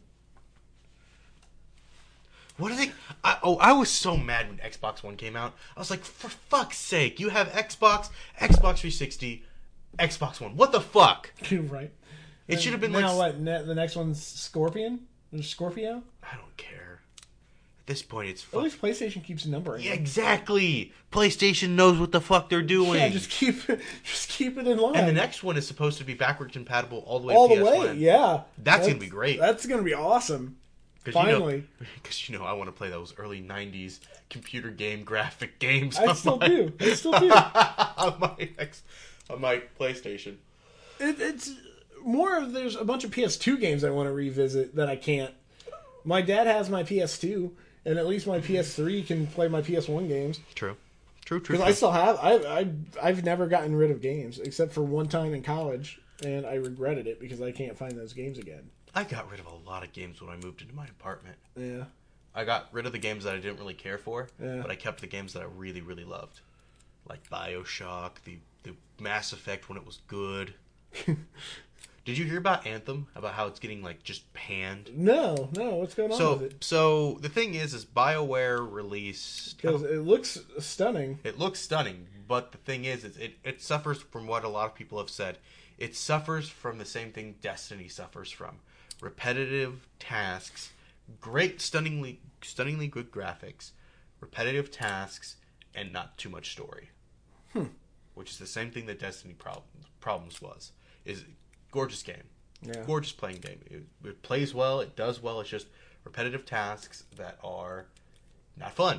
What do they? I was so mad when Xbox One came out. I was like, for fuck's sake, you have Xbox 360, Xbox One. What the fuck? Right. It should have been now like. what? The next one's Scorpion. Or Scorpio. I don't care. At this point, it's At fuck. least PlayStation keeps numbering. Yeah, exactly. PlayStation knows what the fuck they're doing. Yeah, just keep it in line. And the next one is supposed to be backward compatible all the way all to the PS1. way. Yeah, That's gonna be great. That's gonna be awesome. Finally. Finally, Because I want to play those early 90s computer game graphic games. I still do. on my PlayStation. It's more of there's a bunch of PS2 games I want to revisit that I can't. My dad has my PS2, and at least my PS3 can play my PS1 games. True. Because I still have. I've never gotten rid of games except for one time in college, and I regretted it because I can't find those games again. I got rid of a lot of games when I moved into my apartment. Yeah. I got rid of the games that I didn't really care for, Yeah. but I kept the games that I really, really loved. Like BioShock, the Mass Effect when it was good. Did you hear about Anthem? About how it's getting, just panned? No. What's going on with it? So the thing is BioWare released... Because it looks stunning. It looks stunning, But the thing is it suffers from what a lot of people have said. It suffers from the same thing Destiny suffers from. Repetitive tasks, great, stunningly good graphics, repetitive tasks, and not too much story. Which is the same thing that Destiny problems was. Is gorgeous game. Yeah. Gorgeous playing game. It plays well, it does well, it's just repetitive tasks that are not fun.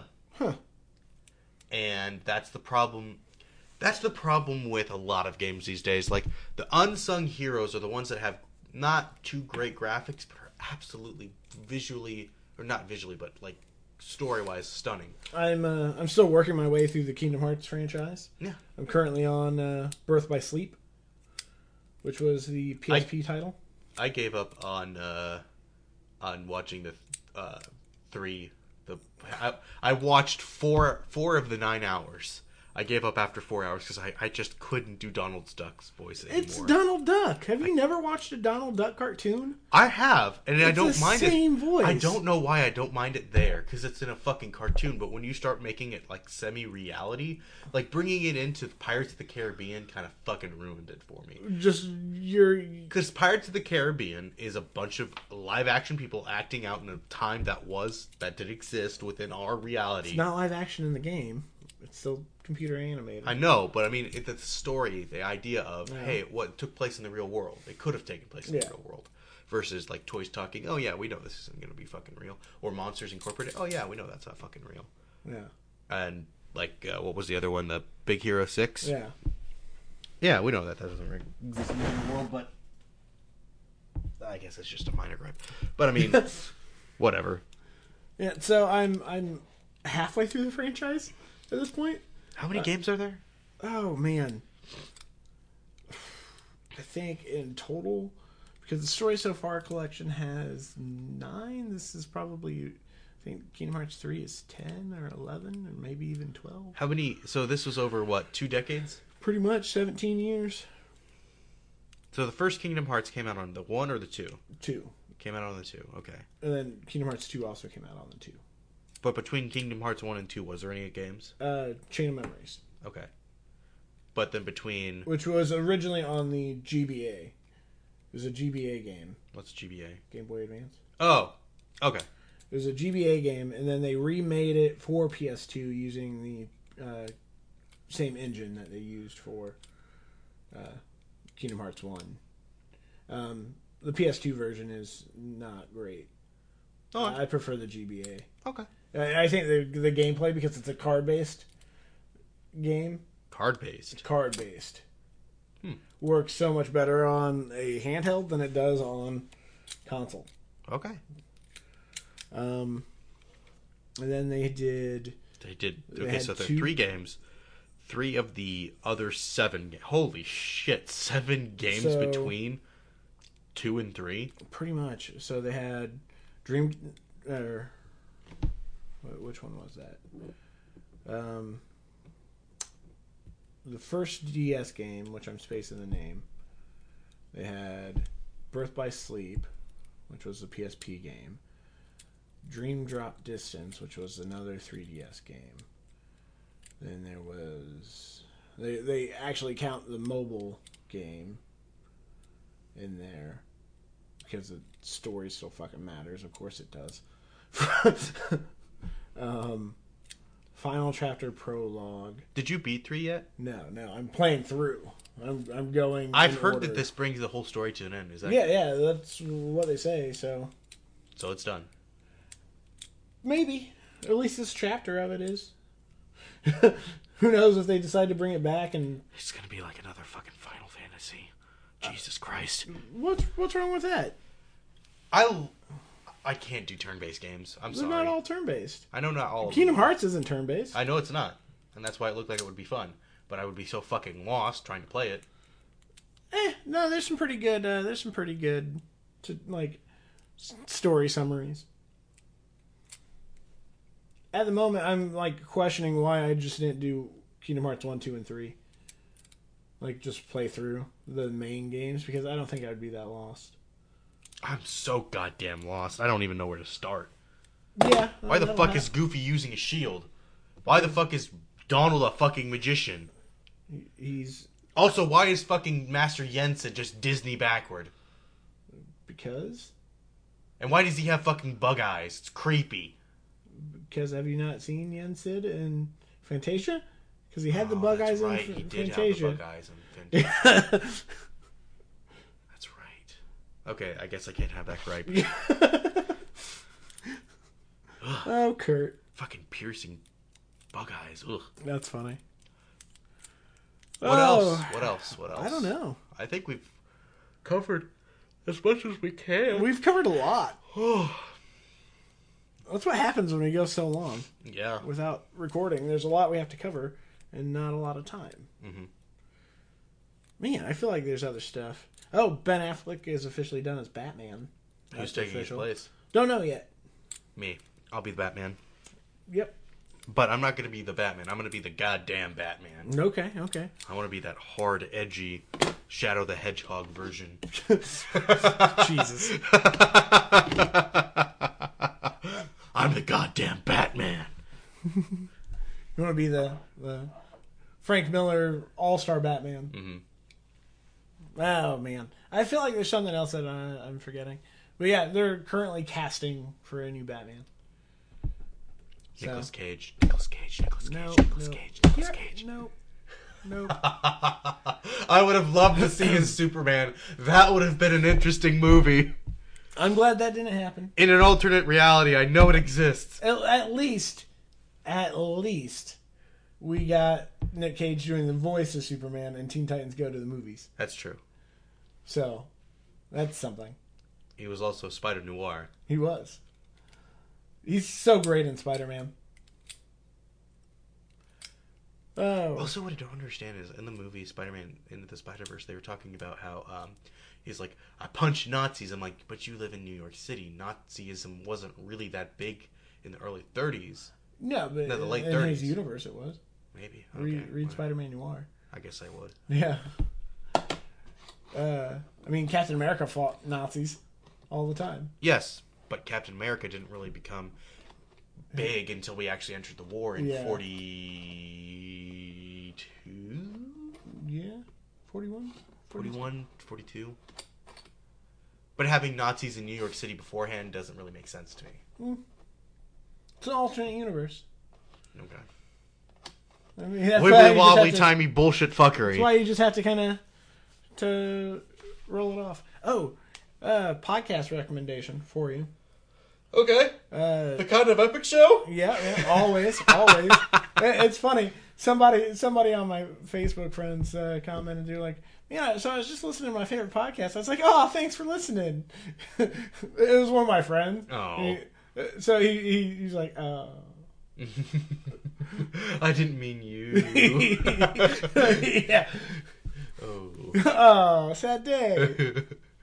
And that's the problem. That's the problem with a lot of games these days. Like, the unsung heroes are the ones that have not too great graphics, but are absolutely visually, or not visually, but like story-wise stunning. I'm still working my way through the Kingdom Hearts franchise. Yeah. I'm currently on Birth by Sleep, which was the PSP title. I gave up on watching the three. I watched four of the 9 hours. I gave up after 4 hours because I just couldn't do Donald Duck's voice anymore. It's Donald Duck. Have you never watched a Donald Duck cartoon? I have, and I don't mind it. It's the same voice. I don't know why I don't mind it there, because it's in a fucking cartoon. But when you start making it like semi-reality, like bringing it into Pirates of the Caribbean, kind of fucking ruined it for me. Because Pirates of the Caribbean is a bunch of live-action people acting out in a time that did exist within our reality. It's not live action in the game. It's still computer animated. I know, but I mean, the story, the idea of, hey, what took place in the real world. It could have taken place in the real world. Versus, like, toys talking, oh, yeah, we know this isn't going to be fucking real. Or Monsters Incorporated, oh, yeah, we know that's not fucking real. Yeah. And, like, what was the other one? The Big Hero 6? Yeah. Yeah, we know that doesn't exist in the real world, but I guess it's just a minor gripe. But, I mean, whatever. Yeah, so I'm halfway through the franchise at this point. How many games are there? Oh, man. I think in total, because the Story So Far collection has 9, this is probably, I think Kingdom Hearts 3 is 10 or 11 or maybe even 12. How many? So this was over, what, 2 decades? Pretty much 17 years. So the first Kingdom Hearts came out on the 1 or the 2? 2. Came out on the 2, okay. And then Kingdom Hearts 2 also came out on the 2. But between Kingdom Hearts 1 and 2, was there any games? Chain of Memories. Okay. But then between... Which was originally on the GBA. It was a GBA game. What's GBA? Game Boy Advance. Oh, okay. It was a GBA game, and then they remade it for PS2 using the same engine that they used for Kingdom Hearts 1. The PS2 version is not great. Oh, I prefer the GBA. Okay. I think the gameplay, because it's a card-based game, Card-based. works so much better on a handheld than it does on console. Okay. And then they did... Okay, so there are 3 games. 3 of the other 7... Holy shit, 7 games between 2 and 3? Pretty much. So they had which one was that? The first DS game, which I'm spacing the name, they had Birth by Sleep, which was a PSP game. Dream Drop Distance, which was another 3DS game. Then there was... They actually count the mobile game in there, because the story still fucking matters. Of course it does. Final Chapter Prologue. Did you beat 3 yet? No, I'm playing through. I'm going. I've heard that this brings the whole story to an end. Is that? Yeah, that's what they say. So it's done. Maybe, at least this chapter of it is. Who knows if they decide to bring it back and it's gonna be like another fucking Final Fantasy. Jesus Christ. What's wrong with that? I can't do turn-based games. I'm They're sorry. not all turn-based. I know not all. Kingdom Hearts isn't turn-based. I know it's not, and that's why it looked like it would be fun. But I would be so fucking lost trying to play it. No, there's some pretty good. Story summaries. At the moment, I'm like questioning why I just didn't do Kingdom Hearts 1, 2, and 3. Like, just play through the main games, because I don't think I'd be that lost. I'm so goddamn lost. I don't even know where to start. Yeah. Why the fuck is Goofy using a shield? Why the fuck is Donald a fucking magician? He's Also, why is fucking Master Yensid just Disney backward? because And why does he have fucking bug eyes? It's creepy. have you not seen Yensid in Fantasia? Because he had the bug eyes right. in He did Fantasia. have the bug eyes in Fantasia. That's right. Okay, I guess I can't have that gripe. Oh, Kurt, Fucking piercing bug eyes. Ugh. that's funny. What else? What else? What else? I don't know. I think we've covered as much as we can. We've covered a lot. That's what happens when we go so long Yeah. without recording. There's a lot we have to cover and not a lot of time. Mm-hmm. Man, I feel like there's other stuff. Oh, Ben Affleck is officially done as Batman. Who's That's taking official. his place? Don't know yet. Me. I'll be the Batman. Yep. But I'm not going to be the Batman. I'm going to be the goddamn Batman. Okay. I want to be that hard, edgy Shadow the Hedgehog version. Jesus. I'm the goddamn Batman. You want to be the Frank Miller All-Star Batman. Mm-hmm. Oh, man. I feel like there's something else that I'm forgetting. But yeah, they're currently casting for a new Batman. So. Nicolas Cage. No. Nope. I would have loved to see his Superman. That would have been an interesting movie. I'm glad that didn't happen. In an alternate reality, I know it exists. At least, we got Nick Cage doing the voice of Superman and Teen Titans Go to the movies. That's true. So, that's something. He was also Spider Noir. He was. He's so great in Spider-Man. Oh. Also, what I don't understand is in the movie Spider-Man Into the Spider-Verse, they were talking about how he's like, I punched Nazis. I'm like, but you live in New York City. Nazism wasn't really that big in the early 30s. No, but No, the late in 30s. his universe it was. Maybe. Okay, Read Spider-Man Noir. I guess I would. Yeah. I mean, Captain America fought Nazis all the time. Yes, but Captain America didn't really become big until we actually entered the war in 42? Yeah. 41? 41, 42. But having Nazis in New York City beforehand doesn't really make sense to me. It's an alternate universe. Okay. I mean, that's why Wibbly you just wobbly have to- timey bullshit fuckery. That's why you just have to kind of to roll it off. Oh, podcast recommendation for you. Okay. The kind of epic show? Yeah, always. It's funny. Somebody on my Facebook friends commented, they're like, "Yeah, so I was just listening to my favorite podcast." I was like, "Oh, thanks for listening." It was one of my friends. Oh. He's like, "Oh." I didn't mean you. Yeah. Oh. Oh, sad day.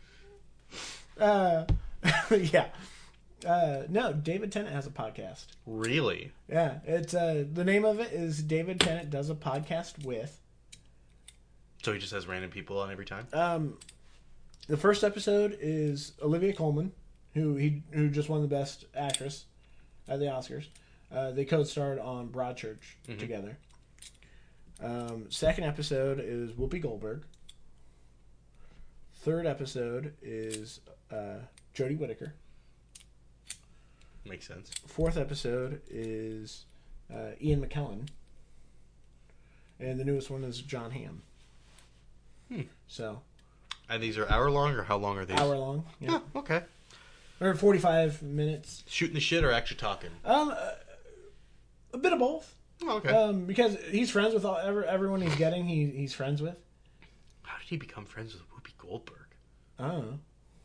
Yeah. No, David Tennant has a podcast. Really? Yeah, it's the name of it is David Tennant Does a Podcast With. So he just has random people on every time? The first episode is Olivia Colman, who just won the Best Actress at the Oscars. They co-starred on Broadchurch together. Second episode is Whoopi Goldberg. Third episode is Jodie Whittaker. Makes sense. Fourth episode is Ian McKellen. And the newest one is John Hamm. So, And these are hour long, or how long are these? hour long. Yeah. Yeah, okay. Or 45 minutes. Shooting the shit or actually talking? A bit of both. Oh, okay. Because he's friends with everyone he's getting. He's friends with. How did he become friends with Whoopi Goldberg? I don't know.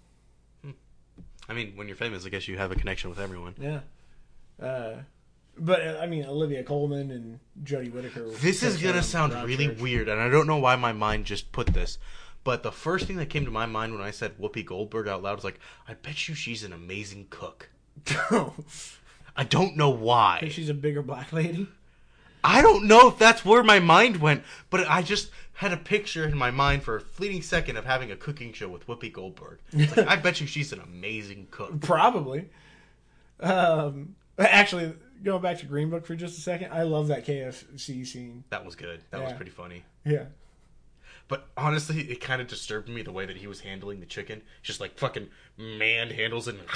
I mean, when you're famous, I guess you have a connection with everyone. Yeah. But I mean, Olivia Colman and Jodie Whittaker. This is going to sound really Broadchurch. weird, and I don't know why my mind just put this. But the first thing that came to my mind when I said Whoopi Goldberg out loud was like, I bet you she's an amazing cook. I don't know why. Because she's a bigger black lady. I don't know if that's where my mind went, but I just had a picture in my mind for a fleeting second of having a cooking show with Whoopi Goldberg. It's like, I bet you she's an amazing cook. Probably. Actually, going back to Green Book for just a second, I love that KFC scene. That was good. That was Yeah. pretty funny. Yeah. But honestly, it kind of disturbed me the way that he was handling the chicken. Just like fucking handles it.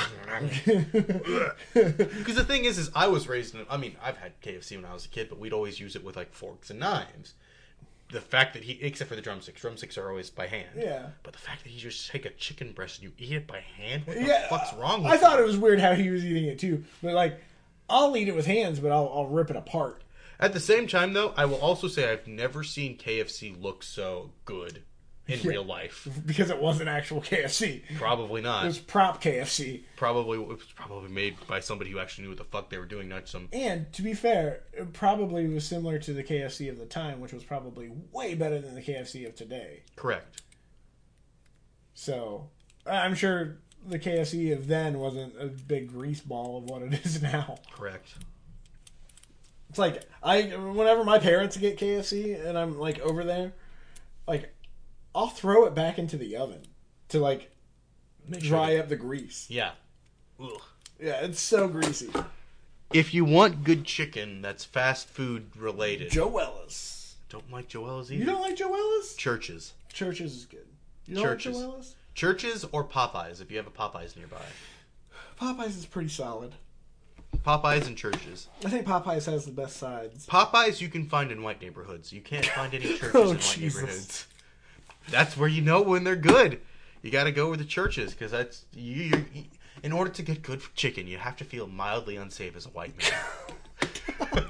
Because the thing is I was raised in... I mean, I've had KFC when I was a kid, but we'd always use it with like forks and knives. The fact that except for the drumsticks are always by hand. Yeah. But the fact that he just take a chicken breast and you eat it by hand, what the Yeah, fuck's wrong with I thought you? it was weird how he was eating it too. But like, I'll eat it with hands, but I'll rip it apart. At the same time, though, I will also say I've never seen KFC look so good in real life. Because it wasn't actual KFC. Probably It not. was prop KFC. It was probably made by somebody who actually knew what the fuck they were doing, not some... And to be fair, it probably was similar to the KFC of the time, which was probably way better than the KFC of today. Correct. So, I'm sure the KFC of then wasn't a big grease ball of what it is now. Correct. It's like, whenever my parents get KFC and I'm like over there, like, I'll throw it back into the oven to like dry up the grease. Yeah. Ugh. Yeah, it's so greasy. If you want good chicken that's fast food related... Joella's. Don't like Joella's either. You don't like Joella's? Churches. Churches is good. You don't Churches. like Joella's? Churches or Popeyes, if you have a Popeyes nearby. Popeyes is pretty solid. Popeyes and Churches. I think Popeyes has the best sides. Popeyes you can find in white neighborhoods. You can't find any churches Oh, in white Jesus. neighborhoods. That's where you know when they're good. You got to go with the churches because that's you. In order to get good chicken, you have to feel mildly unsafe as a white man.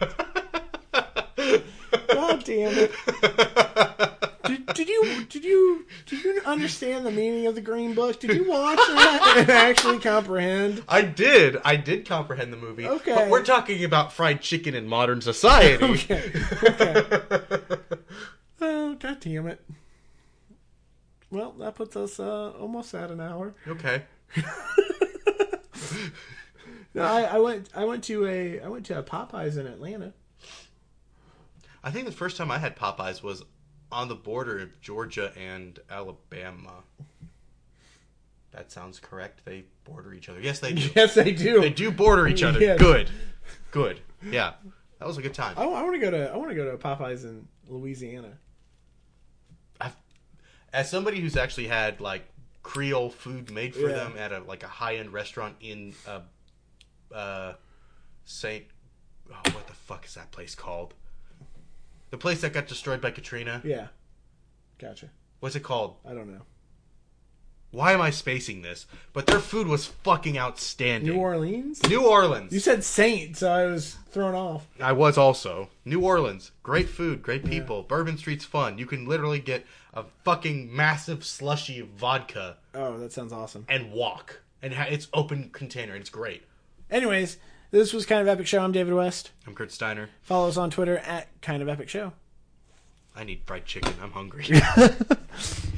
God damn it! Did you understand the meaning of the Green Book? Did you watch that and actually comprehend? I did comprehend the movie. Okay. But we're talking about fried chicken in modern society. Okay. Oh, god damn it! Well, that puts us almost at an hour. Okay. No, I went to a Popeyes in Atlanta. I think the first time I had Popeyes was on the border of Georgia and Alabama. That sounds correct. They border each other. Yes, they do. Yes, they do. They do border each other. Yes. Good. Yeah, that was a good time. I want to go to Popeyes in Louisiana. As somebody who's actually had like Creole food made for Yeah. them at a high end restaurant in Saint, what the fuck is that place called? The place that got destroyed by Katrina. Yeah, gotcha. What's it called? I don't know. Why am I spacing this? But their food was fucking outstanding. New Orleans? New Orleans. You said Saint, so I was thrown off. I was also. New Orleans. Great food, great people. Bourbon Street's fun. You can literally get a fucking massive slushy of vodka Oh, that sounds awesome. and walk. And it's open container. It's great. Anyways, this was Kind of Epic Show. I'm David West. I'm Kurt Steiner. Follow us on Twitter at Kind of Epic Show. I need fried chicken. I'm hungry.